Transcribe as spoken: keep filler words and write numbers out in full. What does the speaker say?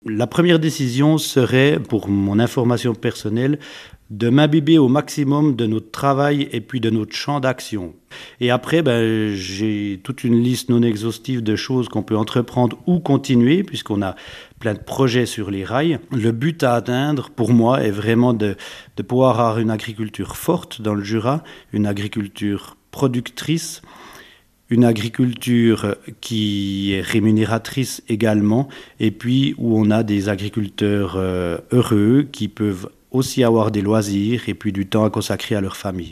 La première décision serait, pour mon information personnelle, de m'imbiber au maximum de notre travail et puis de notre champ d'action. Et après, ben, j'ai toute une liste non exhaustive de choses qu'on peut entreprendre ou continuer, puisqu'on a plein de projets sur les rails. Le but à atteindre, pour moi, est vraiment de, de pouvoir avoir une agriculture forte dans le Jura, une agriculture productrice, une agriculture qui est rémunératrice également, et puis où on a des agriculteurs euh, heureux qui peuvent aussi avoir des loisirs et puis du temps à consacrer à leur famille.